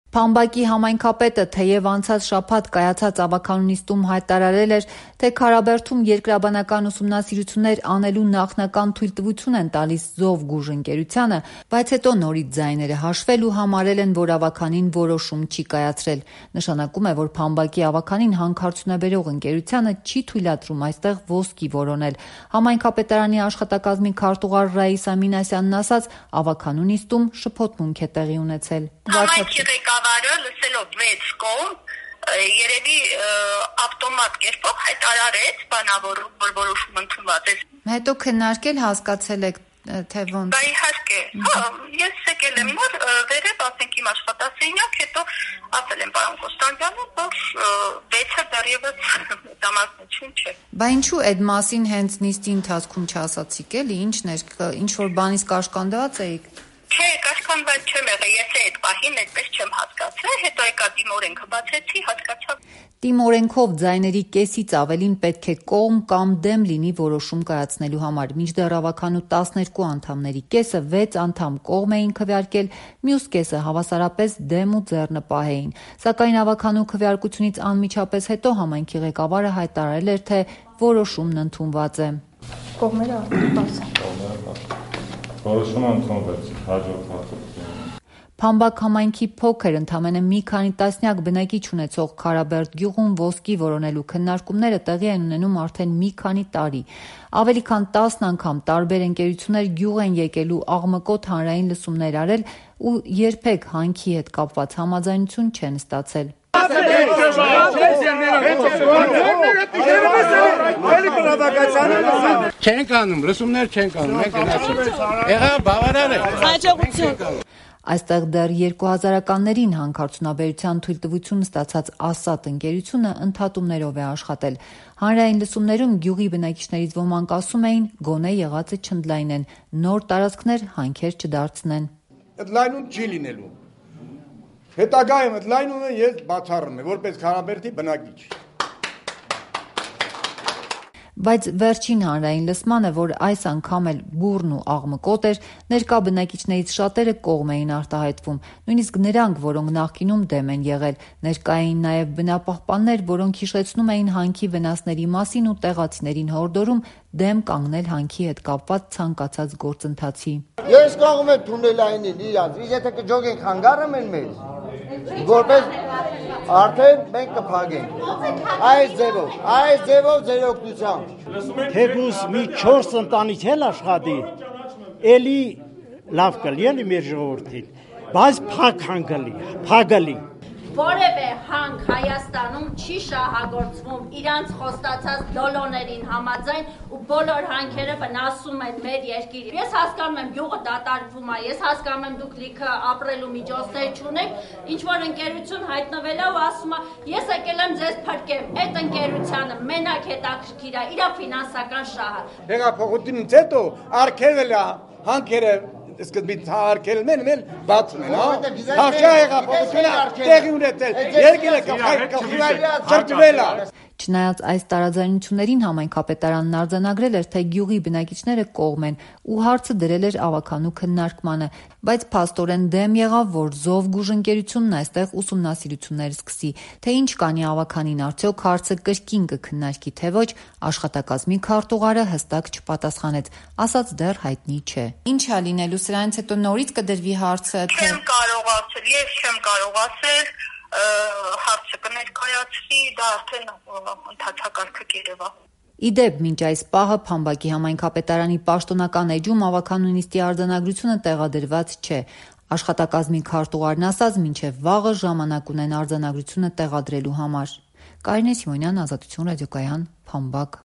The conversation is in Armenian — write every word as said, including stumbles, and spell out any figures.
Փամբակի համայնքապետը թեև անցած շաբաթ կայացած ավականու նիստում հայտարարել էր, թե Քարաբերդում երկրաբանական ուսումնասիրություններ անելու նախնական թույլտվություն են տալիս «Զովգուժ» ընկերությանը, բայց հետո նորից ձայները հաշվել ու համարել են, որ ավականին որոշում չի կայացրել։ Նշանակում է, որ Փամբակի ավականին հանքարդյունաբերող ընկերությանը չի թույլատրում այստեղ ոսկի որոնել։ Համայնքապետարանի աշխատակազմի քարտուղար Ռաիսա Մինասյանն ասաց, ավականու նիստում շփոթմունք է տեղի ունեցել։ Ղեկավարը լսելով վեց կողմ երևի ավտոմատ կերպով հայտարարեց բանավորում, որ որոշում ընդունված է։ Հետո քննարկել հասկացել եք թե ոնց։ Դա իհարկե, հա, ես եկել եմ նոր վերև, ասենք իմ աշխատասենյակ, հետո ասել եմ պարոն Կոստանդյանին, որ վեցը դեռևս դամասնություն չէ։ Բա ինչու այդ մասին հենց նիստի ընթացքում չասացիք, էլի, ինչն էր, ինչ որ բանից կաշկանդված էիք։ Չէ, կաշկանդված չեմ եղել, ես այդ պահին այդպես չեմ հասկացել, հետո եկա դիմորենքը բացեցի, հասկացա։ Դիմորենքով ձայների կեսից ավելին պետք է կողմ կամ դեմ լինի որոշում կայացնելու համար, մինչդեռ ավականու տասներկու անդամների կեսը վեց անդամ կողմ էին քվեարկել, մյուս կեսը հավասարապես դեմ ու ձեռնպահ էին։ Սակայն ավականու քվեարկությունից անմիջապես հետո համայնքի ղեկավարը հայտարարել էր, թե որոշումն ընդունված է։ Կողմերը արդեն պարզ են։ Որոշումը ընդունվեց հաջորդ հատվածում։ Փամբակ համայնքի փոքր, ընդամենը մի քանի տասնյակ բնակիչ ունեցող Քարաբերդ գյուղում ոսկի որոնելու քննարկումները տեղի են ունենում արդեն մի քանի տարի։ Ավելի քան տասն անգամ տարբեր ընկերություններ գյուղ են եկելու աղմկոտ հանրային լսումներ արել ու երբեք հանքի հետ կապված համաձայնություն չեն ստացել։ Չենք անում, լսումներ չենք անում, մենք գնացինք։ Եղա բավարար է։ Հաջողություն։ Այստեղ դեռ երկու հազարականներին հանքարդյունաբերության թույլտվություն ստացած Ասատ ընկերությունը ընդհատումներով է աշխատել։ Հանրային լսումներում գյուղի բնակիչներից ոմանք ասում էին, գոնե եղածը չընդլայնեն, նոր տարածքներ հանքեր չդարձնեն։ Այդ լայնում չի լինելու։ Հետագայում այդ լայնումը ես բացառում եմ, որպես Քարաբերդի բնակիչ։ Բայց վերջին հանրային լսմանը, որ այս անգամ էլ բուռն ու աղմկոտ էր, ներկա բնակիչներից շատերը կողմ էին արտահայտվում, նույնիսկ նրանք, որոնք նախկինում դեմ են եղել։ Ներկա էին նաև բնապահպաններ, որոնք հիշեցնում էին հանքի վնասների մասին ու տեղացիներին հորդորում դեմ կանգնել հանքի հետ կապված ցանկացած գործընթացի։ Ես կողմ եմ թունելայինին իրաց, եթե կջոգենք հանգարը մեն մեզ, որպես արդեն մենք կփակենք։ Այս ձևով, այս ձևով ձեր օգնությամբ։ Թեկուզ մի չորս ընտանիք էլ աշխատի, էլի լավ կլի էլի մեր ժողովրդին, բայց փակ հանգալի, փագալի։ Որևէ հանք Հայաստանում չի շահագործվում իրանց խոստացած դոլոներին համաձայն ու բոլոր հանքերը վնասում են մեր երկիրը։ Ես հասկանում եմ գյուղը դատարկվում է, ես հասկանում եմ դուք լիքը ապրելու միջոցներ չունեք, ինչ որ ընկերություն հայտնվել է ու ասում է ես եկել եմ ձեզ փրկեմ, այդ ընկերությանը մենակ հետաքրքիր է, իր ֆինանսական շահը։ Հեղափոխությունից հետո արգելվել է հանքերը սկզբից հարկել մեն մեն բացում են, հա։ Հաշա հեղափոխությունը տեղի ունեցել, երկիրը կխիվայր ճրճվել է։ Չնայած այս տարաձայնություններին համայնքապետարանն արձանագրել էր, թե գյուղի բնակիչները կողմ են ու հարցը դրել էր ավականու քննարկմանը, բայց փաստորեն դեմ եղավ, որ Զովգուժ ընկերությունն այստեղ ուսումնասիրություններ սկսի, թե ինչ կանի ավականին, արդյոք հարցը կրկին կքննարկի, թե ոչ, աշխատակազմի քարտուղարը հստակ չպատասխանեց, ասաց դեռ հայտնի չէ։ Ինչ է լինելու, սրանից հետո նորից կդրվի հարցը, թե Չեմ կարող ասել, ես չեմ կարող ասել, հարցը կներկայացվի, դա արդեն ընթացակարգը կերևա։ Իդեպ, մինչ այս պահը Փամբակի համայնքապետարանի պաշտոնական էջում ավականու նիստի արձանագրությունը տեղադրված չէ։ Աշխատակազմի քարտուղարն ասաց, մինչև վաղը ժամանակ ունեն արձանագրությունը տեղադրելու համար։ Կարինե Սիմոնյան, Ազատություն ռադիոկայան, Փամբակ։